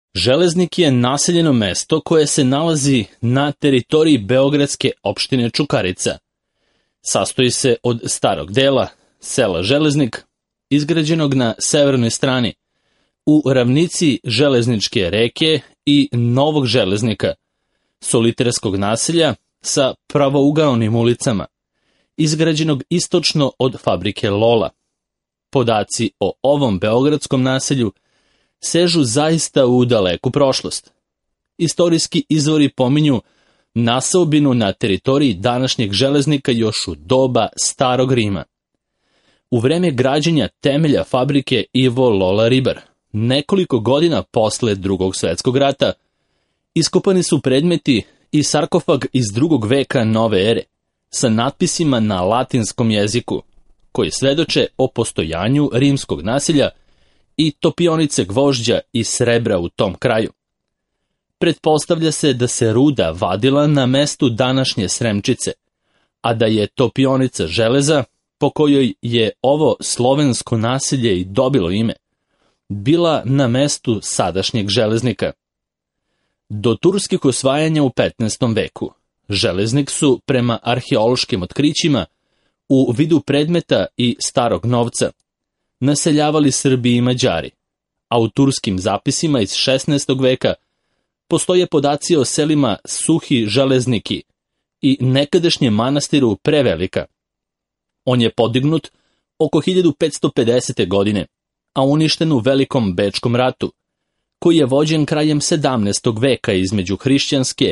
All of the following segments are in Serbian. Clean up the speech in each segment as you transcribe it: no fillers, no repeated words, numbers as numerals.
Železnik je naseljeno mesto koje se nalazi na teritoriji beogradske opštine Čukarica. Sastoji se od starog dela, sela Železnik, izgrađenog na severnoj strani, u ravnici Železničke reke i Novog Železnika, soliterskog naselja sa pravougaonim ulicama, izgrađenog istočno od fabrike Lola. Podaci o ovom beogradskom naselju sežu zaista u daleku prošlost. Istorijski izvori pominju naseobinu na teritoriji današnjeg Železnika još u doba Starog Rima. U vreme građenja temelja fabrike Ivo Lola Ribar, nekoliko godina posle Drugog svjetskog rata, iskopani su predmeti i sarkofag iz 2. veka nove ere, sa natpisima na latinskom jeziku, koji svedoče o postojanju rimskog naselja i topionice gvožđa i srebra u tom kraju. Pretpostavlja se da se ruda vadila na mestu današnje Sremčice, a da je topionica železa, po kojoj je ovo slovensko naselje i dobilo ime, bila na mestu sadašnjeg Železnika. Do turskih osvajanja u 15. veku, Železnik su, prema arheološkim otkrićima, u vidu predmeta i starog novca, naseljavali Srbi i Mađari, a u turskim zapisima iz 16. veka postoje podaci o selima Suhi Železniki i nekadašnjem manastiru Prevelika. On je podignut oko 1550. godine, a uništen u Velikom Bečkom ratu, koji je vođen krajem 17. veka između hrišćanske,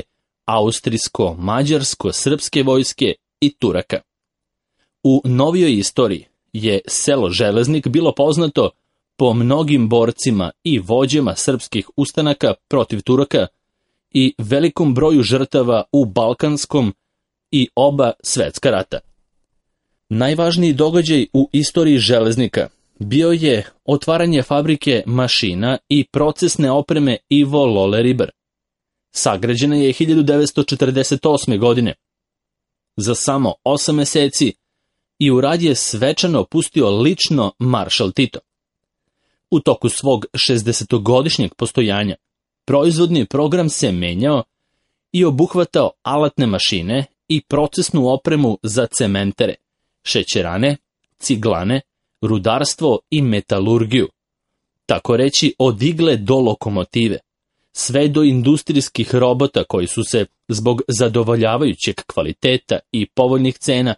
austrijsko-mađarsko-srpske vojske i Turaka. U novijoj istoriji je selo Železnik bilo poznato po mnogim borcima i vođama srpskih ustanaka protiv Turaka i velikom broju žrtava u Balkanskom i oba svetska rata. Najvažniji događaj u istoriji Železnika bio je otvaranje fabrike mašina i procesne opreme Ivo Lola Ribar. Sagrađena je 1948. godine. Za samo 8 meseci i u rad je svečano pustio lično maršal Tito. U toku svog 60-godišnjeg postojanja proizvodni program se menjao i obuhvatao alatne mašine i procesnu opremu za cementere, šećerane, ciglane, rudarstvo i metalurgiju. Tako reći od igle do lokomotive, sve do industrijskih robota koji su se zbog zadovoljavajućeg kvaliteta i povoljnih cena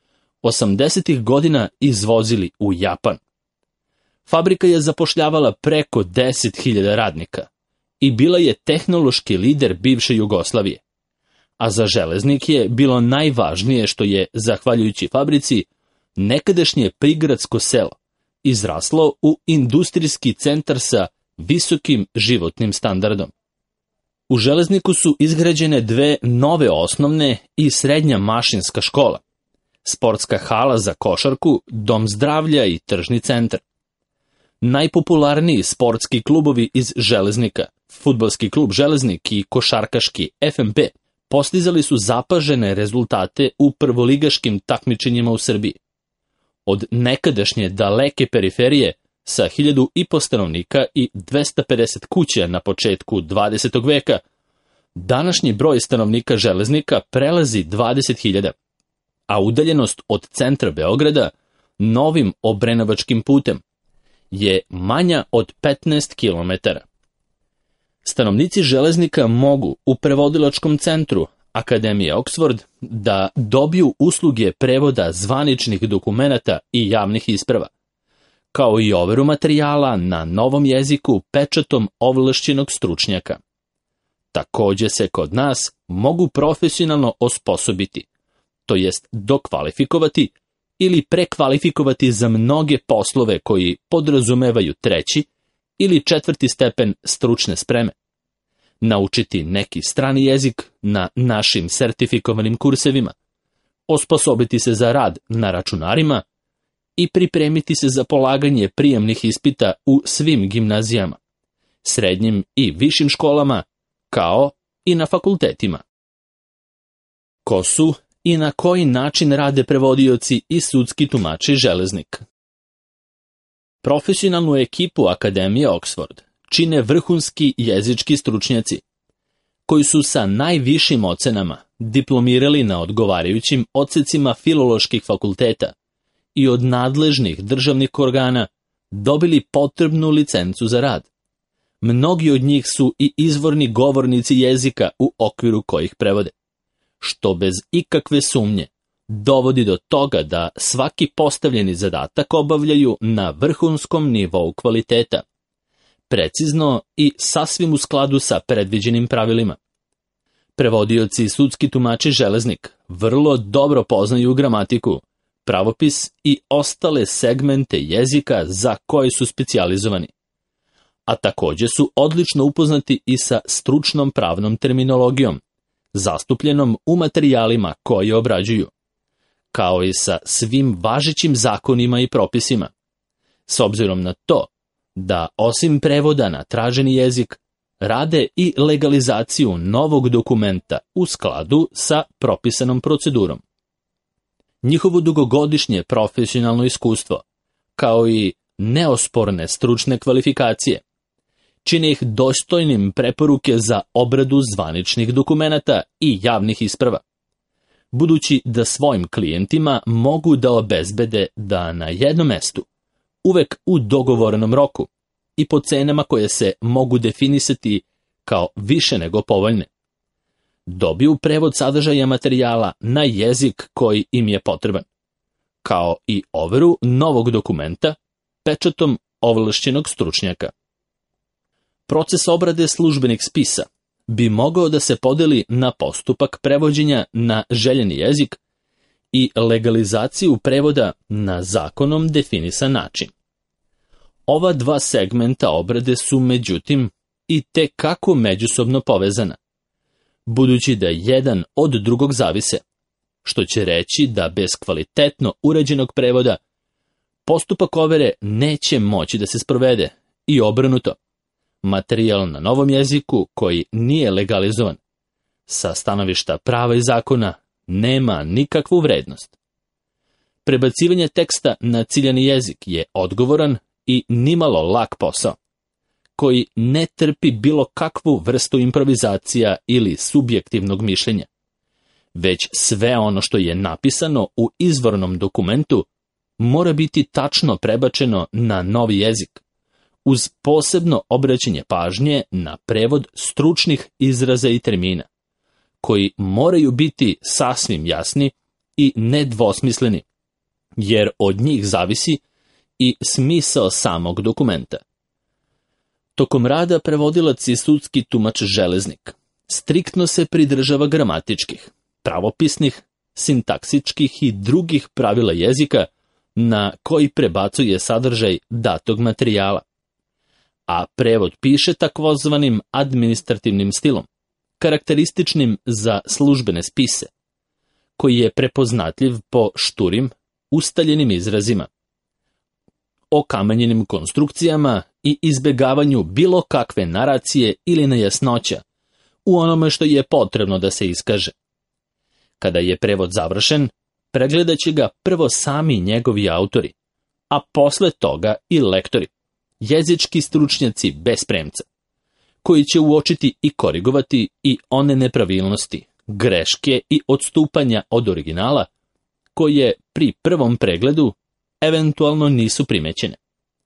80. godina izvozili u Japan. Fabrika je zapošljavala preko 10.000 radnika i bila je tehnološki lider bivše Jugoslavije. A za Železnik je bilo najvažnije što je, zahvaljujući fabrici, nekadašnje prigradsko selo izraslo u industrijski centar sa visokim životnim standardom. U Železniku su izgrađene 2 nove osnovne i srednja mašinska škola, sportska hala za košarku, dom zdravlja i tržni centar. Najpopularniji sportski klubovi iz Železnika, fudbalski klub Železnik i košarkaški FNP, postizali su zapažene rezultate u prvoligaškim takmičenjima u Srbiji. Od nekadašnje daleke periferije sa 1.500 stanovnika i 250 kuća na početku 20. veka, današnji broj stanovnika Železnika prelazi 20.000, a udaljenost od centra Beograda novim Obrenovačkim putem je manja od 15 km. Stanovnici Železnika mogu u prevodilačkom centru Akademije Oxford da dobiju usluge prevoda zvaničnih dokumenata i javnih isprava, kao i overu materijala na novom jeziku pečatom ovlašćenog stručnjaka. Takođe se kod nas mogu profesionalno osposobiti, to jest dokvalifikovati ili prekvalifikovati za mnoge poslove koji podrazumevaju 3. ili 4. stepen stručne spreme, naučiti neki strani jezik na našim sertifikovanim kursevima, osposobiti se za rad na računarima i pripremiti se za polaganje prijemnih ispita u svim gimnazijama, srednjim i višim školama, kao i na fakultetima. Ko su i na koji način rade prevodioci i sudski tumači Železnik? Profesionalnu ekipu Akademije Oxford čine vrhunski jezički stručnjaci, koji su sa najvišim ocenama diplomirali na odgovarajućim odsecima filoloških fakulteta i od nadležnih državnih organa dobili potrebnu licencu za rad. Mnogi od njih su i izvorni govornici jezika u okviru kojih prevode, što bez ikakve sumnje dovodi do toga da svaki postavljeni zadatak obavljaju na vrhunskom nivou kvaliteta, precizno i sasvim u skladu sa predviđenim pravilima. Prevodioci i sudski tumači železnik vrlo dobro poznaju gramatiku, pravopis i ostale segmente jezika za koje su specijalizovani, a također su odlično upoznati i sa stručnom pravnom terminologijom, zastupljenom u materijalima koje obrađuju, kao i sa svim važećim zakonima i propisima, s obzirom na to da osim prevoda na traženi jezik, rade i legalizaciju novog dokumenta u skladu sa propisanom procedurom. Njihovo dugogodišnje profesionalno iskustvo, kao i neosporne stručne kvalifikacije, čine ih dostojnim preporuke za obradu zvaničnih dokumenata i javnih isprava, budući da svojim klijentima mogu da obezbede da na jednom mestu, uvek u dogovorenom roku i po cenama koje se mogu definisati kao više nego povoljne, dobiju prevod sadržaja materijala na jezik koji im je potreban, kao i overu novog dokumenta pečatom ovlašćenog stručnjaka. Proces obrade službenih spisa bi mogao da se podeli na postupak prevođenja na željeni jezik i legalizaciju prevoda na zakonom definisan način. Ova dva segmenta obrade su, međutim, i te kako međusobno povezana, budući da jedan od drugog zavise, što će reći da bez kvalitetno uređenog prevoda postupak overe neće moći da se sprovede i obrnuto. Materijal na novom jeziku koji nije legalizovan, sa stanovišta prava i zakona, nema nikakvu vrednost. Prebacivanje teksta na ciljani jezik je odgovoran i nimalo lak posao, koji ne trpi bilo kakvu vrstu improvizacija ili subjektivnog mišljenja, već sve ono što je napisano u izvornom dokumentu mora biti tačno prebačeno na novi jezik, uz posebno obraćanje pažnje na prevod stručnih izraza i termina, koji moraju biti sasvim jasni i nedvosmisleni, jer od njih zavisi i smisao samog dokumenta. Tokom rada prevodilac i sudski tumač železnik striktno se pridržava gramatičkih, pravopisnih, sintaksičkih i drugih pravila jezika na koji prebacuje sadržaj datog materijala, a prevod piše takozvanim administrativnim stilom, karakterističnim za službene spise, koji je prepoznatljiv po šturim, ustaljenim izrazima, okamenjenim konstrukcijama i izbegavanju bilo kakve naracije ili nejasnoća u onome što je potrebno da se iskaže. Kada je prevod završen, pregledat će ga prvo sami njegovi autori, a posle toga i lektori, jezički stručnjaci bez premca, koji će uočiti i korigovati i one nepravilnosti, greške i odstupanja od originala, koje pri prvom pregledu eventualno nisu primećene.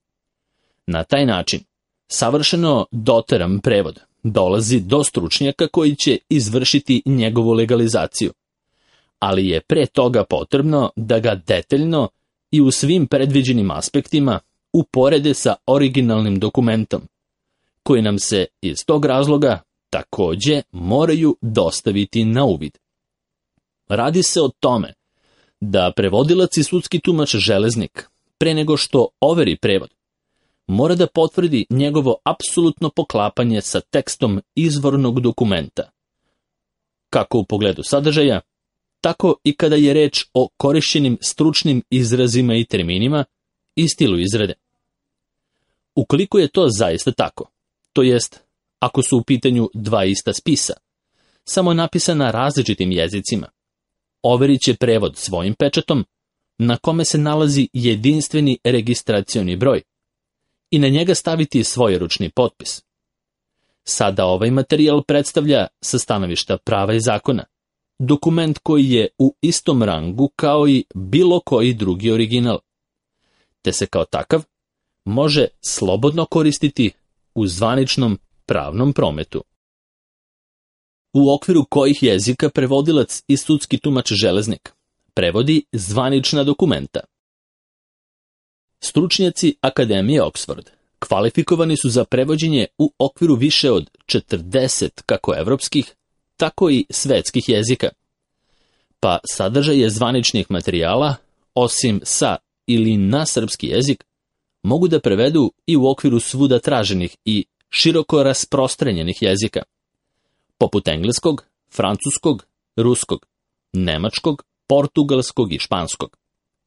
Na taj način, savršeno doteran prevod dolazi do stručnjaka koji će izvršiti njegovu legalizaciju, ali je pre toga potrebno da ga detaljno i u svim predviđenim aspektima uporede sa originalnim dokumentom, koji nam se iz tog razloga takođe moraju dostaviti na uvid. Radi se o tome da prevodilac i sudski tumač železnik, pre nego što overi prevod, mora da potvrdi njegovo apsolutno poklapanje sa tekstom izvornog dokumenta, kako u pogledu sadržaja, tako i kada je reč o korišćenim stručnim izrazima i terminima i stilu izrade. Ukoliko je to zaista tako, to jest ako su u pitanju dva ista spisa, samo napisana različitim jezicima, overit će prevod svojim pečatom, na kome se nalazi jedinstveni registracioni broj, i na njega staviti svojeručni potpis. Sada ovaj materijal predstavlja, sa stanovišta prava i zakona, dokument koji je u istom rangu kao i bilo koji drugi original, te se kao takav može slobodno koristiti u zvaničnom pravnom prometu. U okviru kojih jezika prevodilac i sudski tumač železnik prevodi zvanična dokumenta. Stručnjaci Akademije Oxford kvalifikovani su za prevođenje u okviru više od 40 kako evropskih, tako i svetskih jezika. Pa sadržaje zvaničnih materijala, osim sa ili na srpski jezik, mogu da prevedu i u okviru svuda traženih i široko rasprostranjenih jezika, poput engleskog, francuskog, ruskog, nemačkog, portugalskog i španskog.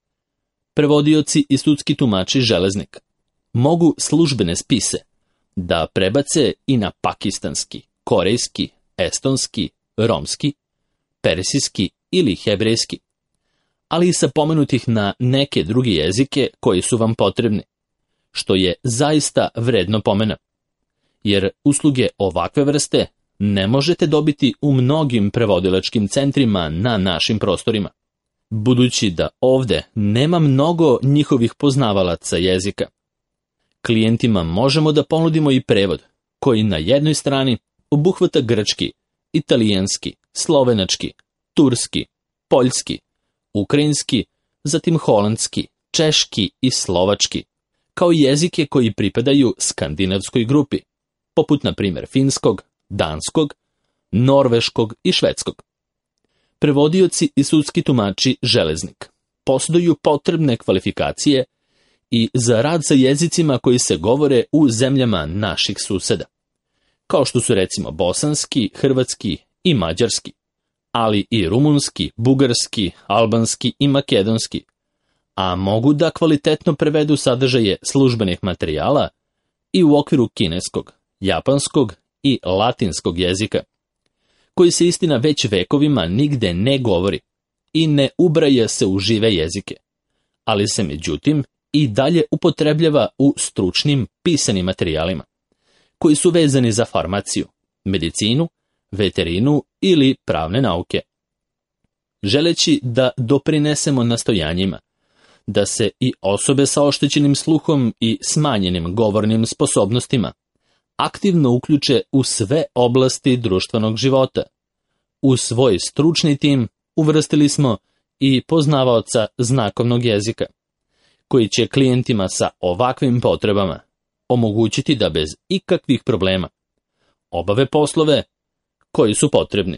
Prevodioci i sudski tumači železnik mogu službene spise da prebace i na pakistanski, korejski, estonski, romski, persijski ili hebrejski, ali i sa pomenutih na neke druge jezike koji su vam potrebni, što je zaista vredno pomena, jer usluge ovakve vrste ne možete dobiti u mnogim prevodilačkim centrima na našim prostorima, budući da ovde nema mnogo njihovih poznavalaca jezika. Klijentima možemo da ponudimo i prevod, koji na jednoj strani obuhvata grčki, italijanski, slovenački, turski, poljski, ukrajinski, zatim holandski, češki i slovački, kao i jezike koji pripadaju skandinavskoj grupi, poput na primjer finskog, danskog, norveškog i švedskog. Prevodioci i sudski tumači železnik posjeduju potrebne kvalifikacije i za rad sa jezicima koji se govore u zemljama naših suseda, kao što su recimo bosanski, hrvatski i mađarski, ali i rumunski, bugarski, albanski i makedonski, a mogu da kvalitetno prevedu sadržaje službenih materijala i u okviru kineskog, japanskog i latinskog jezika, koji se istina već vekovima nigde ne govori i ne ubraja se u žive jezike, ali se međutim i dalje upotrebljava u stručnim pisanim materijalima, koji su vezani za farmaciju, medicinu, veterinu ili pravne nauke. Želeći da doprinesemo nastojanjima da se i osobe sa oštećenim sluhom i smanjenim govornim sposobnostima aktivno uključe u sve oblasti društvenog života, u svoj stručni tim uvrstili smo i poznavaoca znakovnog jezika, koji će klijentima sa ovakvim potrebama omogućiti da bez ikakvih problema obave poslove koji su potrebni.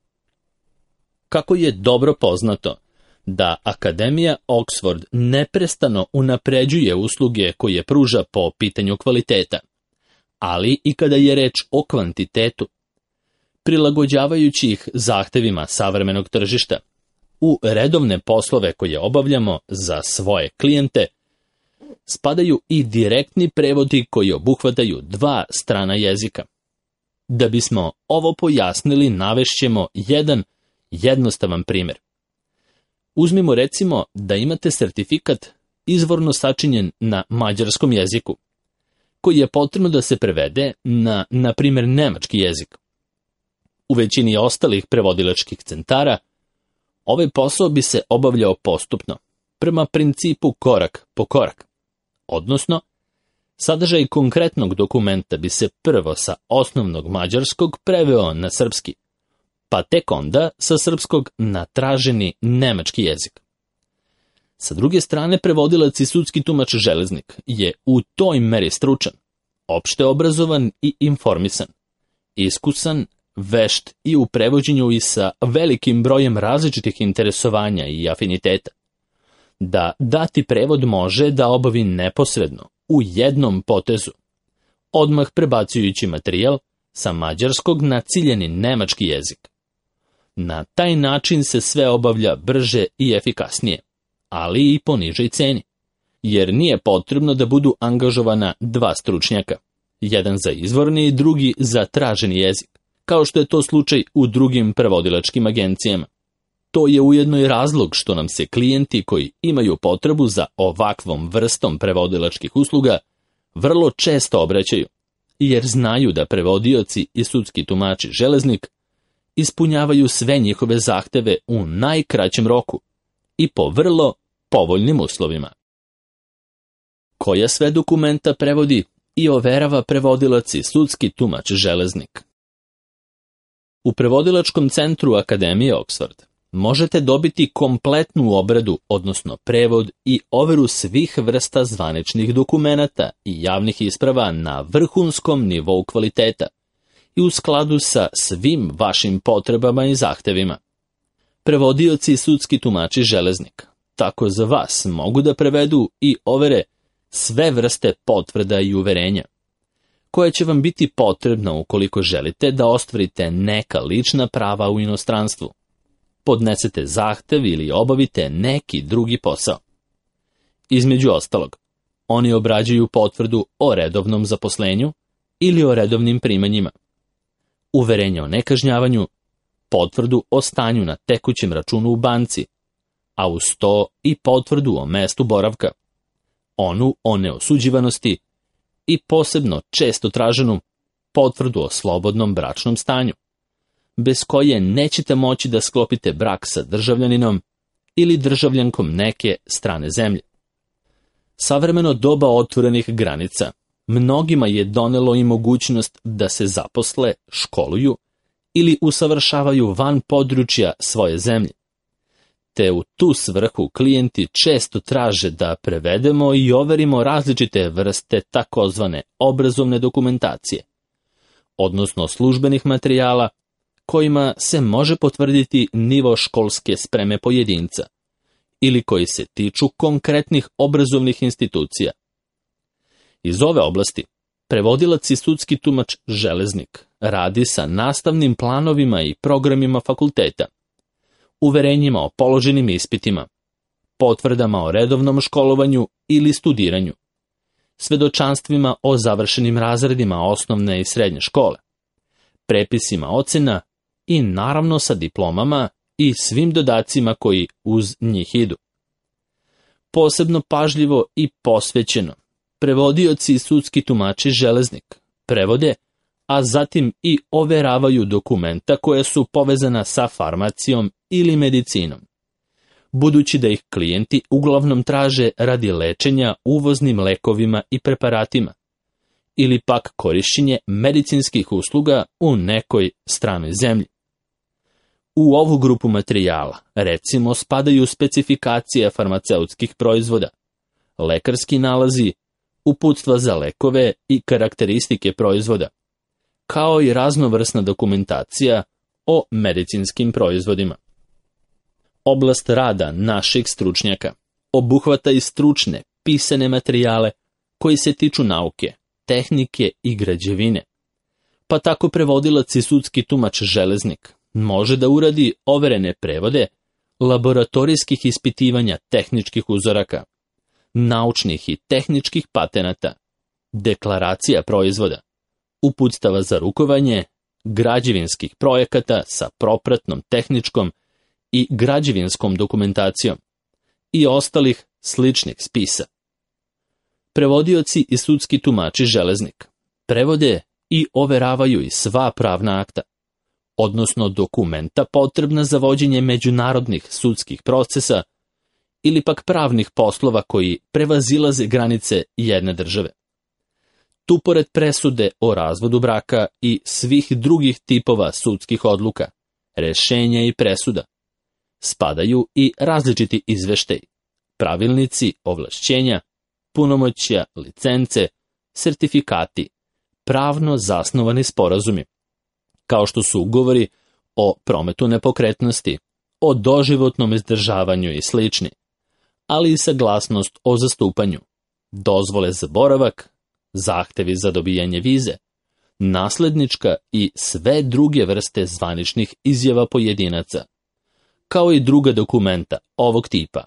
Kako je dobro poznato da Akademija Oxford neprestano unapređuje usluge koje pruža po pitanju kvaliteta, ali i kada je reč o kvantitetu, prilagođavajući ih zahtevima savremenog tržišta, u redovne poslove koje obavljamo za svoje klijente spadaju i direktni prevodi koji obuhvataju 2 strana jezika. Da bismo ovo pojasnili, navešćemo jedan jednostavan primjer. Uzmimo recimo da imate sertifikat izvorno sačinjen na mađarskom jeziku, koji je potrebno da se prevede na primjer, nemački jezik. U većini ostalih prevodilačkih centara ovaj posao bi se obavljao postupno, prema principu korak po korak, odnosno sadržaj konkretnog dokumenta bi se prvo sa osnovnog mađarskog preveo na srpski, pa tek onda sa srpskog na traženi nemački jezik. Sa druge strane, prevodilac i sudski tumač železnik je u toj meri stručan, opšte obrazovan i informisan, iskusan, vešt i u prevođenju i sa velikim brojem različitih interesovanja i afiniteta, da dati prevod može da obavi neposredno, u jednom potezu, odmah prebacujući materijal sa mađarskog na ciljeni nemački jezik. Na taj način se sve obavlja brže i efikasnije, ali i po nižoj ceni, jer nije potrebno da budu angažovana 2 stručnjaka, jedan za izvorni i drugi za traženi jezik, kao što je to slučaj u drugim prevodilačkim agencijama. To je ujedno i razlog što nam se klijenti koji imaju potrebu za ovakvom vrstom prevodilačkih usluga vrlo često obraćaju, jer znaju da prevodioci i sudski tumači železnik ispunjavaju sve njihove zahteve u najkraćem roku i po vrlo povoljnim uslovima. Koja sve dokumenta prevodi i overava prevodilac i sudski tumač železnik? U prevodilačkom centru Akademije Oxford možete dobiti kompletnu obradu, odnosno prevod i overu svih vrsta zvaničnih dokumenata i javnih isprava na vrhunskom nivou kvaliteta i u skladu sa svim vašim potrebama i zahtevima. Prevodioci i sudski tumači železnik tako za vas mogu da prevedu i overe sve vrste potvrda i uverenja, koje će vam biti potrebna ukoliko želite da ostvarite neka lična prava u inostranstvu, podnesete zahtev ili obavite neki drugi posao. Između ostalog, oni obrađuju potvrdu o redovnom zaposlenju ili o redovnim primanjima, uverenje o nekažnjavanju, potvrdu o stanju na tekućem računu u banci, a uz to i potvrdu o mestu boravka, onu o neosuđivanosti i posebno često traženu potvrdu o slobodnom bračnom stanju, bez koje nećete moći da sklopite brak sa državljaninom ili državljankom neke strane zemlje. Savremeno doba otvorenih granica mnogima je donelo i mogućnost da se zaposle, školuju ili usavršavaju van područja svoje zemlje. Te u tu svrhu klijenti često traže da prevedemo i overimo različite vrste takozvane obrazovne dokumentacije, odnosno službenih materijala kojima se može potvrditi nivo školske spreme pojedinca ili koji se tiču konkretnih obrazovnih institucija. Iz ove oblasti prevodilac i sudski tumač železnik radi sa nastavnim planovima i programima fakulteta, uverenjima o položenim ispitima, potvrdama o redovnom školovanju ili studiranju, svedočanstvima o završenim razredima osnovne i srednje škole, prepisima ocena i naravno sa diplomama i svim dodacima koji uz njih idu. Posebno pažljivo i posvećeno prevodioci i sudski tumači železnik prevode, a zatim i overavaju dokumenta koja su povezana sa farmacijom ili medicinom, budući da ih klijenti uglavnom traže radi lečenja uvoznim lekovima i preparatima, ili pak korišćenje medicinskih usluga u nekoj stranoj zemlji. U ovu grupu materijala, recimo, spadaju specifikacije farmaceutskih proizvoda, lekarski nalazi, uputstva za lekove i karakteristike proizvoda, kao i raznovrsna dokumentacija o medicinskim proizvodima. Oblast rada naših stručnjaka obuhvata i stručne, pisane materijale koji se tiču nauke, tehnike i građevine, pa tako prevodilac i sudski tumač železnik može da uradi overene prevode laboratorijskih ispitivanja tehničkih uzoraka, naučnih i tehničkih patenata, deklaracija proizvoda, uputstava za rukovanje, građevinskih projekata sa propratnom tehničkom i građevinskom dokumentacijom i ostalih sličnih spisa. Prevodioci i sudski tumači železnik prevode i overavaju i sva pravna akta, odnosno dokumenta potrebna za vođenje međunarodnih sudskih procesa ili pak pravnih poslova koji prevazilaze granice jedne države. Tu pored presude o razvodu braka i svih drugih tipova sudskih odluka, rešenja i presuda, spadaju i različiti izveštaji, pravilnici, ovlašćenja, punomoćja, licence, sertifikati, pravno zasnovani sporazumi, kao što su ugovori o prometu nepokretnosti, o doživotnom izdržavanju i slični, ali i saglasnost o zastupanju, dozvole za boravak, zahtevi za dobijanje vize, naslednička i sve druge vrste zvaničnih izjava pojedinaca, kao i druga dokumenta ovog tipa.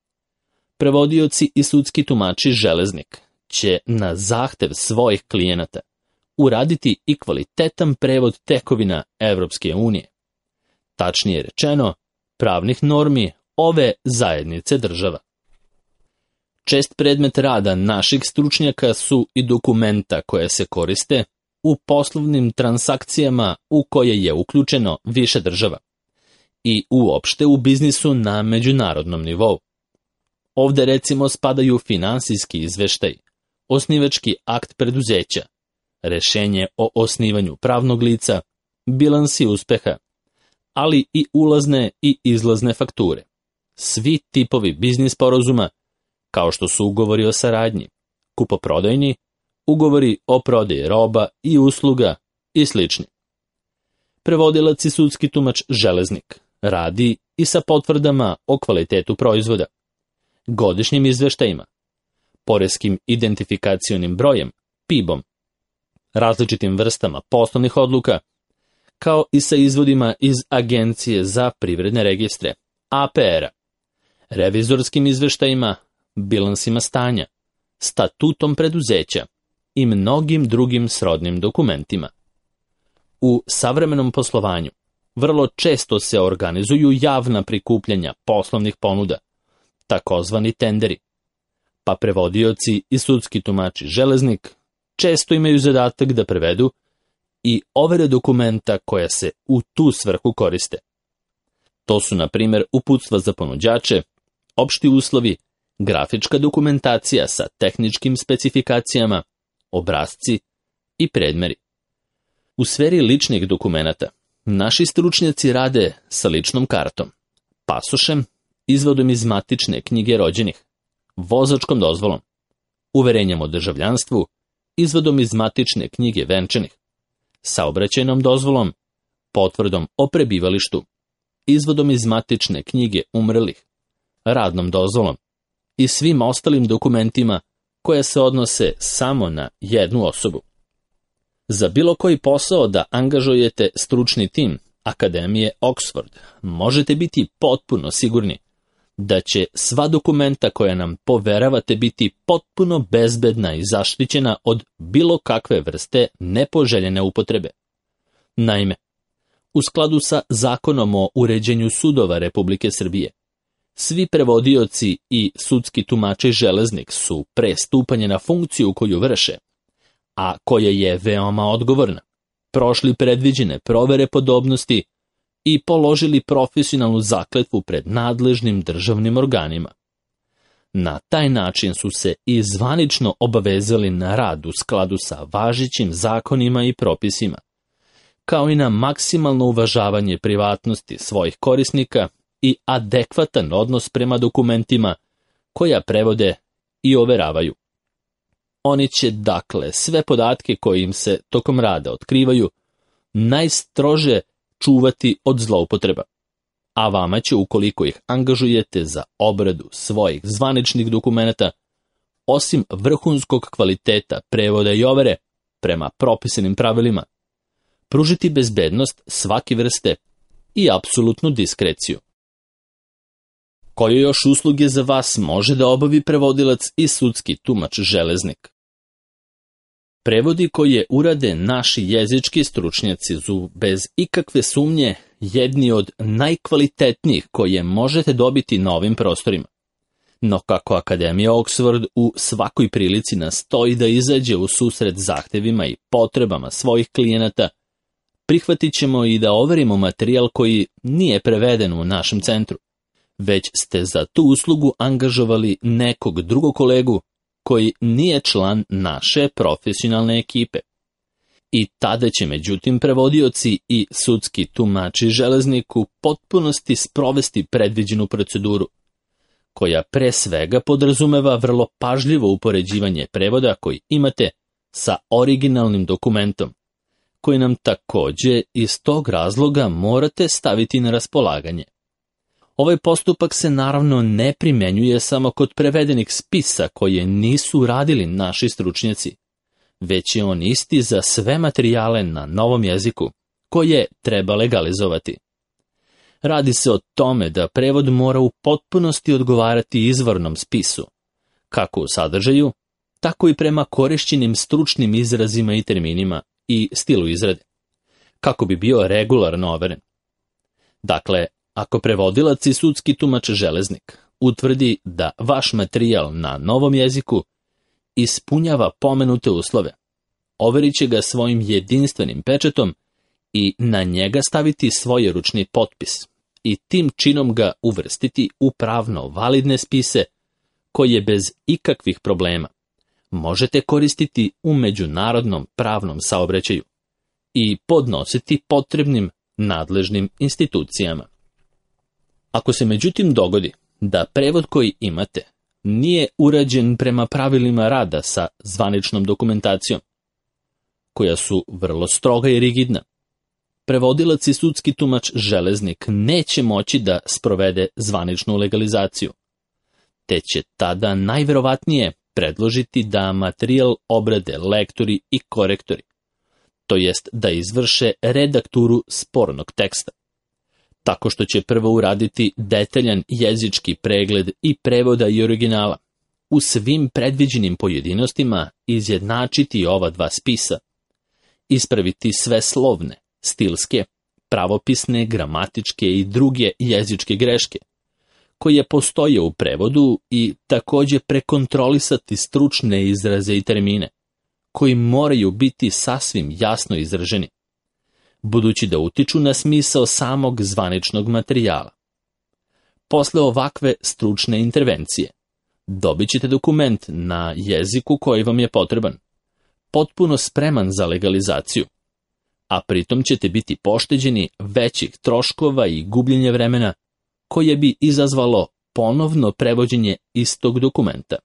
Prevodioci i sudski tumači železnik će na zahtev svojih klijenata uraditi i kvalitetan prevod tekovina Evropske unije, tačnije rečeno, pravnih normi ove zajednice država. Čest predmet rada naših stručnjaka su i dokumenta koje se koriste u poslovnim transakcijama u koje je uključeno više država i uopšte u biznisu na međunarodnom nivou. Ovde recimo spadaju finansijski izveštaj, osnivački akt preduzeća, rešenje o osnivanju pravnog lica, bilansi uspeha, ali i ulazne i izlazne fakture. Svi tipovi biznis sporazuma, kao što su ugovori o saradnji, kupoprodajni, ugovori o prodaji roba i usluga i slični. Prevodilac i sudski tumač železnik radi i sa potvrdama o kvalitetu proizvoda, godišnjim izveštajima, poreskim identifikacionim brojem, PIB-om, različitim vrstama poslovnih odluka, kao i sa izvodima iz Agencije za privredne registre, APR-a, revizorskim izveštajima, bilansima stanja, statutom preduzeća i mnogim drugim srodnim dokumentima. U savremenom poslovanju vrlo često se organizuju javna prikupljanja poslovnih ponuda, takozvani tenderi, pa prevodioci i sudski tumači železnik često imaju zadatak da prevedu i overe dokumenta koja se u tu svrhu koriste. To su, na primjer, uputstva za ponuđače, opšti uslovi, grafička dokumentacija sa tehničkim specifikacijama, obrasci i predmeri. U sferi ličnih dokumenata naši stručnjaci rade sa ličnom kartom, pasošem, izvodom iz matične knjige rođenih, vozačkom dozvolom, uverenjem o državljanstvu, izvodom iz matične knjige venčanih, saobraćajnom dozvolom, potvrdom o prebivalištu, izvodom iz matične knjige umrlih, radnom dozvolom i svim ostalim dokumentima koje se odnose samo na jednu osobu. Za bilo koji posao da angažujete stručni tim Akademije Oxford, možete biti potpuno sigurni da će sva dokumenta koja nam poveravate biti potpuno bezbedna i zaštićena od bilo kakve vrste nepoželjene upotrebe. Naime, u skladu sa Zakonom o uređenju sudova Republike Srbije, svi prevodioci i sudski tumači železnik su pre stupanja na funkciju koju vrše, a koja je veoma odgovorna, prošli predviđene provere podobnosti i položili profesionalnu zakletvu pred nadležnim državnim organima. Na taj način su se i zvanično obavezali na rad u skladu sa važećim zakonima i propisima, kao i na maksimalno uvažavanje privatnosti svojih korisnika i adekvatan odnos prema dokumentima koja prevode i overavaju. Oni će, dakle, sve podatke koje im se tokom rada otkrivaju najstrože čuvati od zloupotreba, a vama će, ukoliko ih angažujete za obradu svojih zvaničnih dokumenata, osim vrhunskog kvaliteta prevoda i overe prema propisanim pravilima, pružiti bezbednost svake vrste i apsolutnu diskreciju. Koje još usluge za vas može da obavi prevodilac i sudski tumač železnik? Prevodi koje urade naši jezički stručnjaci su bez ikakve sumnje jedni od najkvalitetnijih koje možete dobiti na ovim prostorima. No kako Akademija Oxford u svakoj prilici nastoji da izađe u susret zahtevima i potrebama svojih klijenata, prihvatit ćemo i da overimo materijal koji nije preveden u našem centru, već ste za tu uslugu angažovali nekog drugog kolegu koji nije član naše profesionalne ekipe. I tada će, međutim, prevodioci i sudski tumači železnik u potpunosti sprovesti predviđenu proceduru, koja pre svega podrazumeva vrlo pažljivo upoređivanje prevoda koji imate sa originalnim dokumentom, koji nam takođe iz tog razloga morate staviti na raspolaganje. Ovaj postupak se naravno ne primenjuje samo kod prevedenih spisa koje nisu radili naši stručnjaci, već je on isti za sve materijale na novom jeziku koje treba legalizovati. Radi se o tome da prevod mora u potpunosti odgovarati izvornom spisu, kako u sadržaju, tako i prema korišćenim stručnim izrazima i terminima i stilu izrade, kako bi bio regularno overen. Dakle, ako prevodilac i sudski tumač železnik utvrdi da vaš materijal na novom jeziku ispunjava pomenute uslove, overit će ga svojim jedinstvenim pečatom i na njega staviti svoj ručni potpis i tim činom ga uvrstiti u pravno validne spise koje bez ikakvih problema možete koristiti u međunarodnom pravnom saobraćaju i podnositi potrebnim nadležnim institucijama. Ako se međutim dogodi da prevod koji imate nije urađen prema pravilima rada sa zvaničnom dokumentacijom, koja su vrlo stroga i rigidna, prevodilac i sudski tumač železnik neće moći da sprovede zvaničnu legalizaciju, te će tada najverovatnije predložiti da materijal obrade lektori i korektori, to jest da izvrše redakturu spornog teksta, tako što će prvo uraditi detaljan jezički pregled i prevoda i originala, u svim predviđenim pojedinostima izjednačiti ova dva spisa, ispraviti sve slovne, stilske, pravopisne, gramatičke i druge jezičke greške, koje postoje u prevodu i također prekontrolisati stručne izraze i termine, koji moraju biti sasvim jasno izraženi, budući da utiču na smisao samog zvaničnog materijala. Posle ovakve stručne intervencije, dobit ćete dokument na jeziku koji vam je potreban, potpuno spreman za legalizaciju, a pritom ćete biti pošteđeni većih troškova i gubljenja vremena koje bi izazvalo ponovno prevođenje istog dokumenta.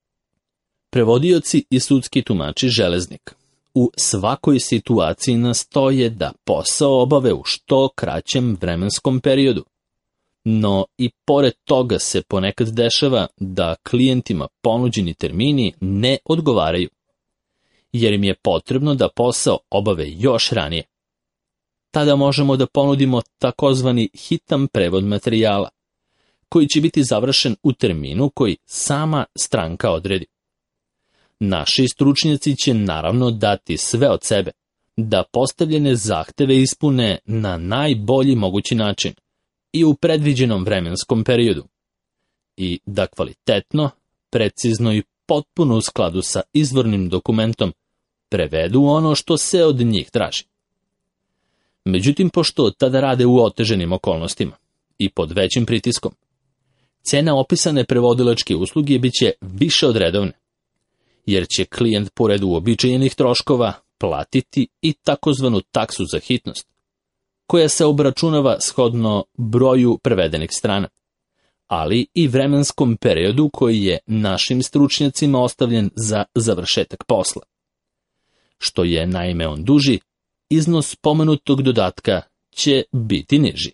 Prevodioci i sudski tumači železnik u svakoj situaciji nastoje da posao obave u što kraćem vremenskom periodu, no i pored toga se ponekad dešava da klijentima ponuđeni termini ne odgovaraju, jer im je potrebno da posao obave još ranije. Tada možemo da ponudimo takozvani hitan prevod materijala, koji će biti završen u terminu koji sama stranka odredi. Naši stručnjaci će naravno dati sve od sebe da postavljene zahteve ispune na najbolji mogući način i u predviđenom vremenskom periodu i da kvalitetno, precizno i potpuno u skladu sa izvornim dokumentom prevedu ono što se od njih traži. Međutim, pošto tada rade u oteženim okolnostima i pod većim pritiskom, cena opisane prevodilačke usluge bit će više od redovne, jer će klijent pored uobičajenih troškova platiti i takozvanu taksu za hitnost, koja se obračunava shodno broju prevedenih strana, ali i vremenskom periodu koji je našim stručnjacima ostavljen za završetak posla. Što je naime on duži, iznos pomenutog dodatka će biti niži.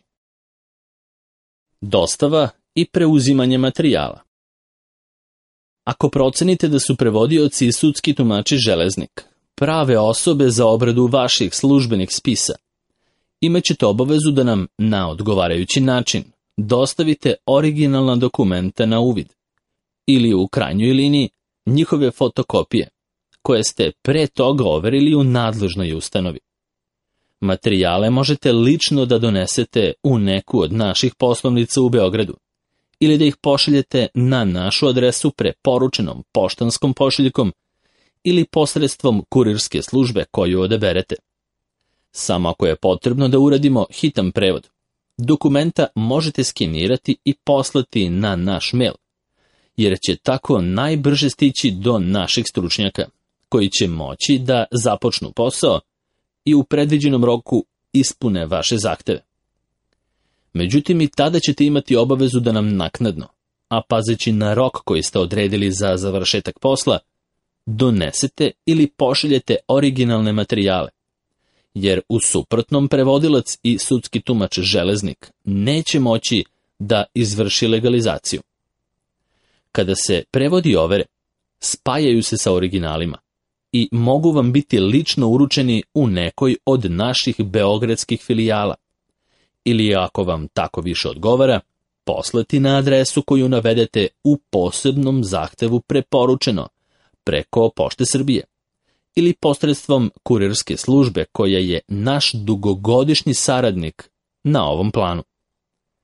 Dostava i preuzimanje materijala. Ako procenite da su prevodioci i sudski tumači železnik prave osobe za obradu vaših službenih spisa, imat ćete obavezu da nam na odgovarajući način dostavite originalna dokumenta na uvid ili u krajnjoj liniji njihove fotokopije, koje ste pre toga overili u nadležnoj ustanovi. Materijale možete lično da donesete u neku od naših poslovnica u Beogradu ili da ih pošaljete na našu adresu preporučenom poštanskom pošiljkom ili posredstvom kurirske službe koju odaberete. Samo ako je potrebno da uradimo hitan prevod, dokumenta možete skenirati i poslati na naš mail, jer će tako najbrže stići do naših stručnjaka, koji će moći da započnu posao i u predviđenom roku ispune vaše zahteve. Međutim, i tada ćete imati obavezu da nam naknadno, a pazeći na rok koji ste odredili za završetak posla, donesete ili pošaljete originalne materijale, jer u suprotnom prevodilac i sudski tumač železnik neće moći da izvrši legalizaciju. Kada se prevodi overe, spajaju se sa originalima i mogu vam biti lično uručeni u nekoj od naših beogradskih filijala, ili ako vam tako više odgovara, poslati na adresu koju navedete u posebnom zahtevu preporučeno preko Pošte Srbije ili posredstvom kurirske službe koja je naš dugogodišnji saradnik na ovom planu.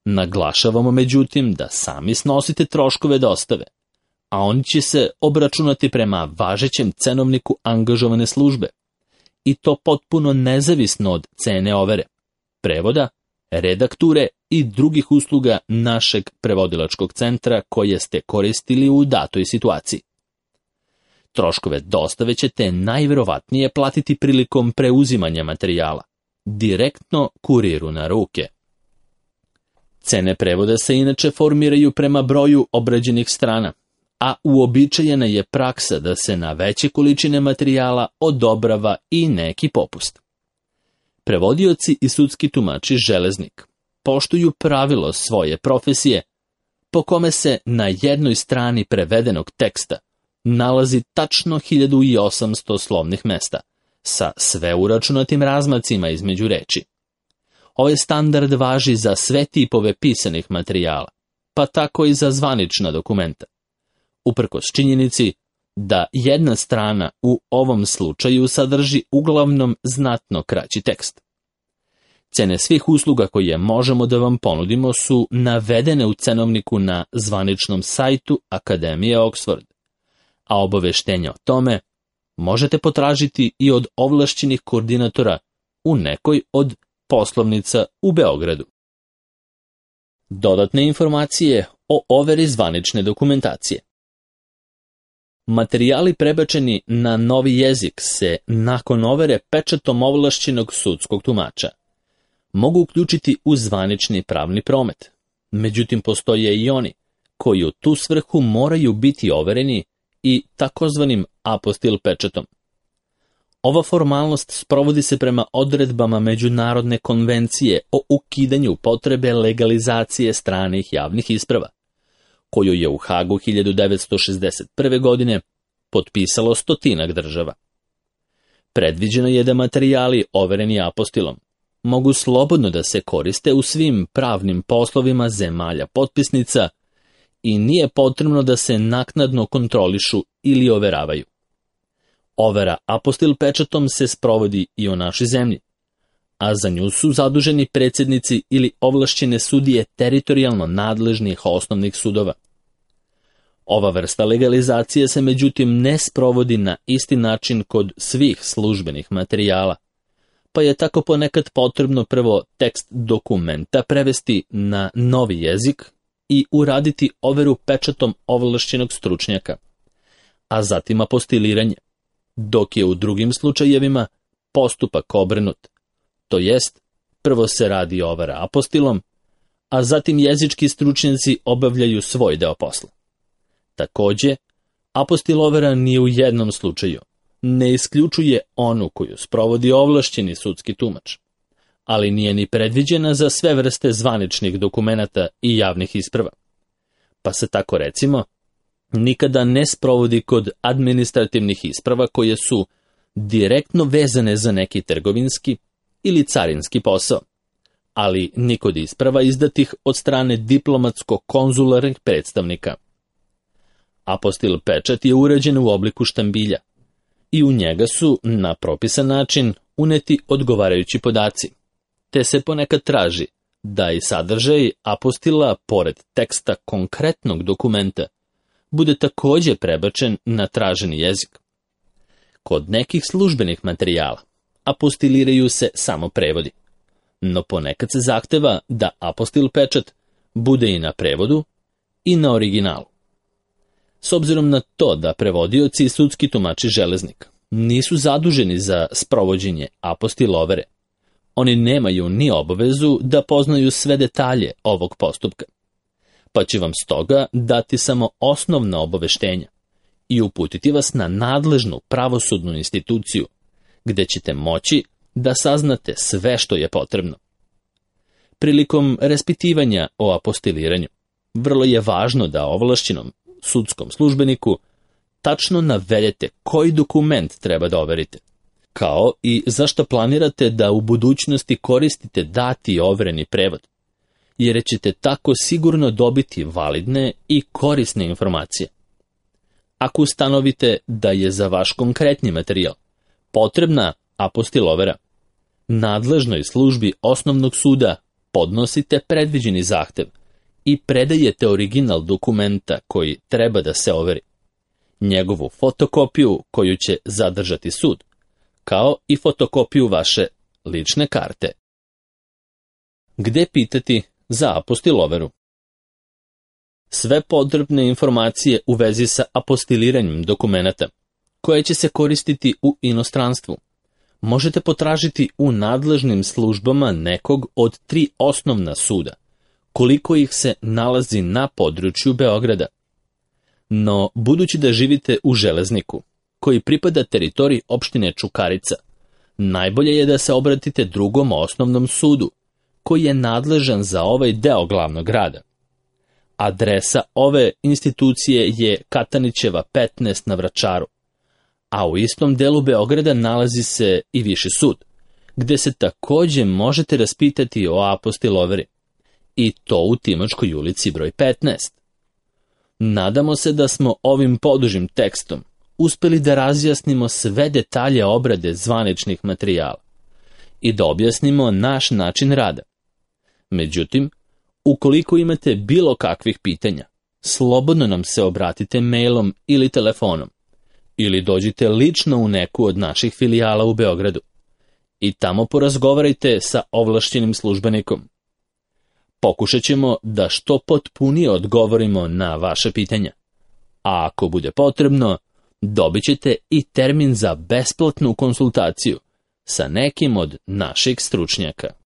Naglašavamo međutim da sami snosite troškove dostave, a oni će se obračunati prema važećem cenovniku angažovane službe, i to potpuno nezavisno od cene overe, prevoda, redakture i drugih usluga našeg prevodilačkog centra koje ste koristili u datoj situaciji. Troškove dostave ćete najverovatnije platiti prilikom preuzimanja materijala, direktno kuriru na ruke. Cene prevoda se inače formiraju prema broju obrađenih strana, a uobičajena je praksa da se na veće količine materijala odobrava i neki popust. Prevodioci i sudski tumači železnik poštuju pravilo svoje profesije, po kome se na jednoj strani prevedenog teksta nalazi tačno 1800 slovnih mesta, sa sve uračunatim razmacima između reči. Ovaj standard važi za sve tipove pisanih materijala, pa tako i za zvanična dokumenta, uprkos činjenici da jedna strana u ovom slučaju sadrži uglavnom znatno kraći tekst. Cene svih usluga koje možemo da vam ponudimo su navedene u cenovniku na zvaničnom sajtu Akademije Oxford, a obaveštenja o tome možete potražiti i od ovlašćenih koordinatora u nekoj od poslovnica u Beogradu. Dodatne informacije o overi zvanične dokumentacije. Materijali prebačeni na novi jezik se nakon overe pečatom ovlašćenog sudskog tumača mogu uključiti u zvanični pravni promet. Međutim, postoje i oni koji u tu svrhu moraju biti overeni i takozvanim apostil pečatom. Ova formalnost sprovodi se prema odredbama Međunarodne konvencije o ukidanju potrebe legalizacije stranih javnih isprava, koju je u Hagu 1961. godine potpisalo 100 država. Predviđeno je da materijali overeni apostilom mogu slobodno da se koriste u svim pravnim poslovima zemalja potpisnica i nije potrebno da se naknadno kontrolišu ili overavaju. Overa apostil pečatom se sprovodi i u našoj zemlji, a za nju su zaduženi predsjednici ili ovlašćene sudije teritorijalno nadležnih osnovnih sudova. Ova vrsta legalizacije se međutim ne sprovodi na isti način kod svih službenih materijala, pa je tako ponekad potrebno prvo tekst dokumenta prevesti na novi jezik i uraditi overu pečatom ovlašćenog stručnjaka, a zatim apostiliranje, dok je u drugim slučajevima postupak obrnut, to jest prvo se radi overa apostilom, a zatim jezički stručnjaci obavljaju svoj deo posla. Takođe, apostil overa ni u jednom slučaju ne isključuje onu koju sprovodi ovlašćeni sudski tumač, ali nije ni predviđena za sve vrste zvaničnih dokumenata i javnih isprava. Pa se tako recimo nikada ne sprovodi kod administrativnih isprava koje su direktno vezane za neki trgovinski ili carinski posao, ali ni kod isprava izdatih od strane diplomatsko-konzularnih predstavnika. Apostil pečat je uređen u obliku štambilja i u njega su na propisan način uneti odgovarajući podaci, te se ponekad traži da i sadržaj apostila, pored teksta konkretnog dokumenta, bude takođe prebačen na traženi jezik. Kod nekih službenih materijala apostiliraju se samo prevodi, no ponekad se zahteva da apostil pečat bude i na prevodu i na originalu. S obzirom na to da prevodioci i sudski tumači železnik nisu zaduženi za sprovođenje apostil overe, oni nemaju ni obavezu da poznaju sve detalje ovog postupka, pa će vam stoga dati samo osnovna obaveštenja i uputiti vas na nadležnu pravosudnu instituciju, gde ćete moći da saznate sve što je potrebno. Prilikom raspitivanja o apostiliranju, vrlo je važno da ovlašćenom sudskom službeniku tačno navedete koji dokument treba da overite, kao i zašto planirate da u budućnosti koristite dati i overeni prevod, jer ćete tako sigurno dobiti validne i korisne informacije. Ako ustanovite da je za vaš konkretni materijal potrebna apostil overa, nadležnoj službi osnovnog suda podnosite predviđeni zahtev i predajete original dokumenta koji treba da se overi, njegovu fotokopiju koju će zadržati sud, kao i fotokopiju vaše lične karte. Gde pitati za apostiloveru? Sve potrebne informacije u vezi sa apostiliranjem dokumenata, koje će se koristiti u inostranstvu, možete potražiti u nadležnim službama nekog od 3 osnovna suda, koliko ih se nalazi na području Beograda. No, budući da živite u Železniku, koji pripada teritoriji opštine Čukarica, najbolje je da se obratite drugom osnovnom sudu, koji je nadležan za ovaj deo glavnog grada. Adresa ove institucije je Katanićeva 15 na Vračaru, a u istom delu Beograda nalazi se i Viši sud, gde se takođe možete raspitati o apostiloveri, i to u Timočkoj ulici broj 15. Nadamo se da smo ovim podužim tekstom uspeli da razjasnimo sve detalje obrade zvaničnih materijala i da objasnimo naš način rada. Međutim, ukoliko imate bilo kakvih pitanja, slobodno nam se obratite mailom ili telefonom, ili dođite lično u neku od naših filijala u Beogradu i tamo porazgovarajte sa ovlašćenim službenikom. Pokušat ćemo da što potpunije odgovorimo na vaše pitanja, a ako bude potrebno, dobit ćete i termin za besplatnu konsultaciju sa nekim od naših stručnjaka.